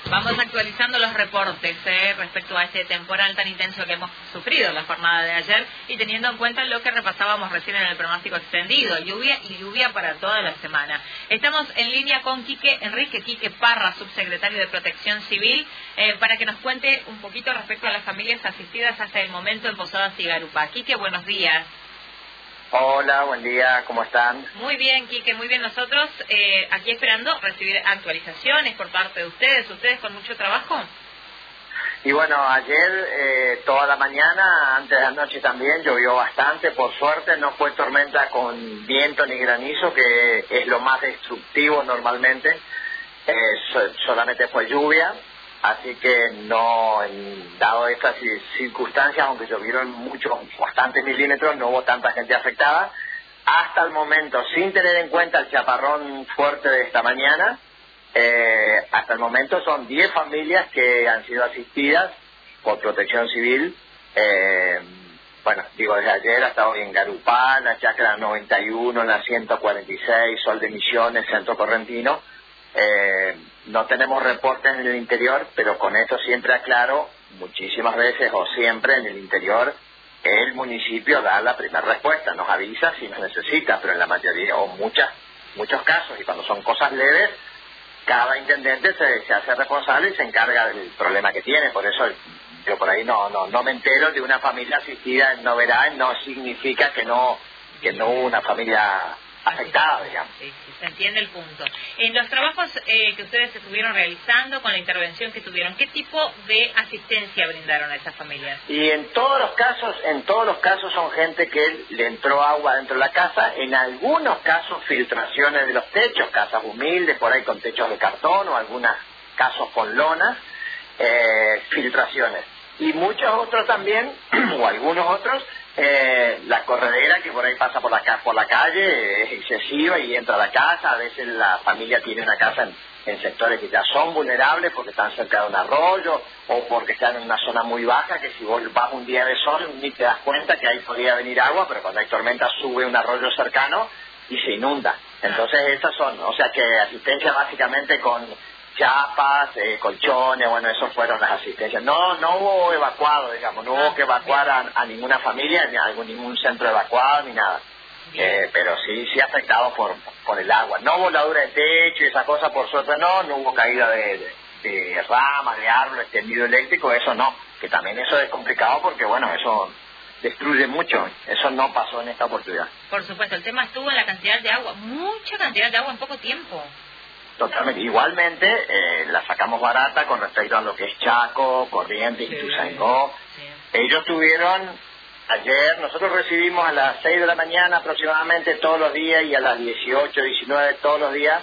Vamos actualizando los reportes respecto a este temporal tan intenso que hemos sufrido la jornada de ayer y teniendo en cuenta lo que repasábamos recién en el pronóstico extendido, lluvia para toda la semana. Estamos en línea con Enrique Quique Parra, subsecretario de Protección Civil, para que nos cuente un poquito respecto a las familias asistidas hasta el momento en Posadas y Garupá. Quique, buenos días. Hola, buen día, ¿cómo están? Muy bien, Quique, muy bien. Nosotros aquí esperando recibir actualizaciones por parte de ustedes con mucho trabajo. Y bueno, ayer toda la mañana, antes de anoche también, llovió bastante, por suerte no fue tormenta con viento ni granizo, que es lo más destructivo normalmente, solamente fue lluvia, así que no, dado estas circunstancias, aunque llovieron bastantes milímetros, no hubo tanta gente afectada. Hasta el momento, sin tener en cuenta el chaparrón fuerte de esta mañana, hasta el momento son 10 familias que han sido asistidas por Protección Civil. Desde ayer hasta hoy en Garupá, la Chacra 91, la 146, Sol de Misiones, Centro Correntino. No tenemos reportes en el interior, pero con esto siempre aclaro, muchísimas veces o siempre en el interior, el municipio da la primera respuesta, nos avisa si nos necesita, pero en la mayoría o muchos casos, y cuando son cosas leves, cada intendente se hace responsable y se encarga del problema que tiene. Por eso yo por ahí no me entero de una familia asistida en novedad, no significa que no hubo una familia afectada, digamos. Sí, se entiende el punto. En los trabajos que ustedes estuvieron realizando, con la intervención que tuvieron, ¿qué tipo de asistencia brindaron a esas familias? Y en todos los casos son gente que le entró agua dentro de la casa, en algunos casos filtraciones de los techos, casas humildes, por ahí con techos de cartón, o algunos casos con lonas, filtraciones. Y muchos otros también, o algunos otros, la corredera que por ahí pasa por la calle es excesiva y entra a la casa. A veces la familia tiene una casa en sectores que ya son vulnerables porque están cerca de un arroyo o porque están en una zona muy baja, que si vos vas un día de sol ni te das cuenta que ahí podría venir agua, pero cuando hay tormenta sube un arroyo cercano y se inunda. Entonces esas son, o sea que asistencia básicamente con chapas, colchones, esos fueron las asistencias. No hubo evacuado, digamos, no hubo que evacuar a ninguna familia, ni a ningún centro evacuado, ni nada. Pero sí afectado por el agua. No voladura de techo y esa cosa, por suerte no hubo caída de ramas, de árboles, tendido eléctrico, eso no, que también eso es complicado porque, eso destruye mucho. Eso no pasó en esta oportunidad. Por supuesto, el tema estuvo en la cantidad de agua, mucha cantidad de agua en poco tiempo. Totalmente. Igualmente, la sacamos barata con respecto a lo que es Chaco, Corrientes, Ituzaingó. Ellos tuvieron, ayer, nosotros recibimos a las 6 de la mañana aproximadamente todos los días y a las 18, 19 todos los días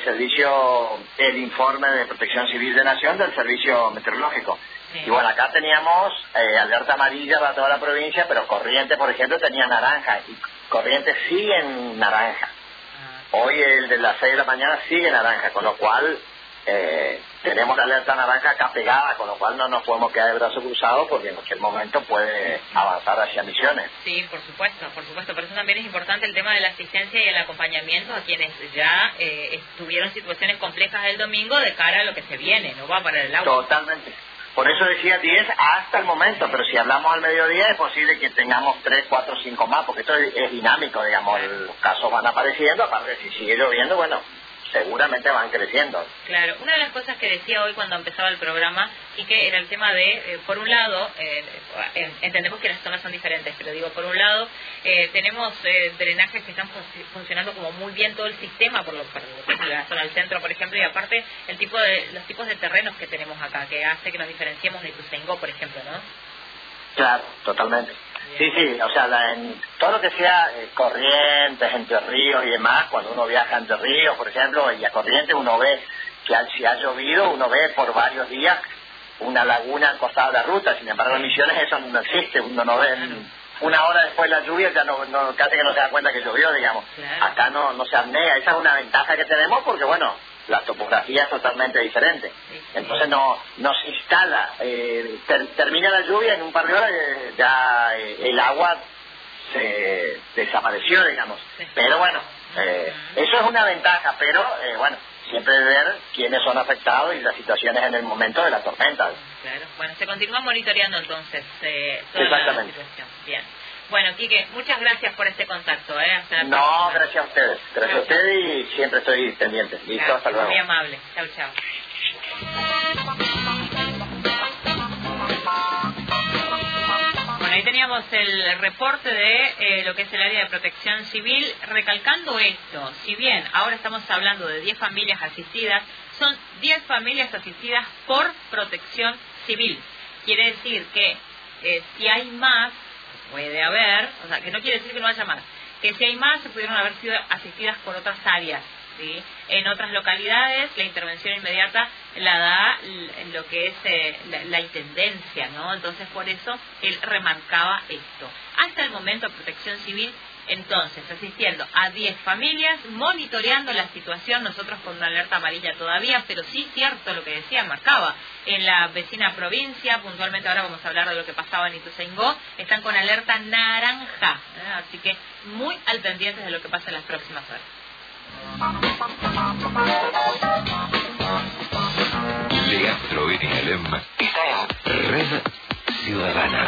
el informe de Protección Civil de Nación del Servicio Meteorológico. Sí. Y acá teníamos alerta amarilla para toda la provincia, pero Corrientes, por ejemplo, tenía naranja y Corrientes sigue en naranja. Hoy el de las 6 de la mañana sigue naranja, con lo cual tenemos la alerta naranja acá pegada, con lo cual no nos podemos quedar de brazos cruzados porque en cualquier momento puede avanzar hacia Misiones. Sí, por supuesto, por eso también es importante el tema de la asistencia y el acompañamiento a quienes ya tuvieron situaciones complejas el domingo de cara a lo que se viene, no va para el agua. Totalmente. Por eso decía 10 hasta el momento, pero si hablamos al mediodía es posible que tengamos 3, 4, 5 más, porque esto es dinámico, digamos, los casos van apareciendo, aparte si sigue lloviendo, seguramente van creciendo. Claro, una de las cosas que decía hoy cuando empezaba el programa, y que era el tema de, por un lado, entendemos que las zonas son diferentes, pero digo, por un lado, tenemos drenajes que están funcionando como muy bien todo el sistema, por la zona del centro, por ejemplo, y aparte los tipos de terrenos que tenemos acá, que hace que nos diferenciemos de Ituzaingó, por ejemplo, ¿no? Claro, totalmente. Sí, o sea, en todo lo que sea Corrientes, Entre Ríos y demás, cuando uno viaja a Entre Ríos, por ejemplo, y a Corrientes, uno ve que si ha llovido, uno ve por varios días una laguna al costado de la ruta. Sin embargo, en Misiones eso no existe, uno no ve una hora después de la lluvia, ya casi que no se da cuenta que llovió, digamos. Claro. Acá no se apnea, esa es una ventaja que tenemos porque, la topografía es totalmente diferente. Entonces no se instala, termina la lluvia, en un par de horas ya el agua se desapareció, digamos. Pero eso es una ventaja, pero siempre ver quiénes son afectados y las situaciones en el momento de la tormenta. Claro. Bueno, se continúa monitoreando entonces toda Exactamente. la situación. Bien. Bueno, Quique, muchas gracias por este contacto. Hasta la No, próxima. gracias a ustedes. Gracias a ustedes y siempre estoy pendiente. Listo, Gracias, hasta luego. muy amable. Chau, chau. Bueno, ahí teníamos el reporte de lo que es el área de protección civil, recalcando esto. Si bien ahora estamos hablando de 10 familias asistidas, son 10 familias asistidas por protección civil. Quiere decir que si hay más, puede haber, o sea, que no quiere decir que no haya más, que si hay más se pudieron haber sido asistidas por otras áreas, ¿sí? En otras localidades la intervención inmediata la da lo que es la intendencia, ¿no? Entonces por eso él remarcaba esto. Hasta el momento Protección Civil, entonces, asistiendo a 10 familias, monitoreando la situación, nosotros con una alerta amarilla todavía, pero sí cierto lo que decía, marcaba, en la vecina provincia, puntualmente ahora vamos a hablar de lo que pasaba en Ituzaingó, están con alerta naranja, así que muy al pendientes de lo que pasa en las próximas horas. Leandro N. Alem está en Red Ciudadana.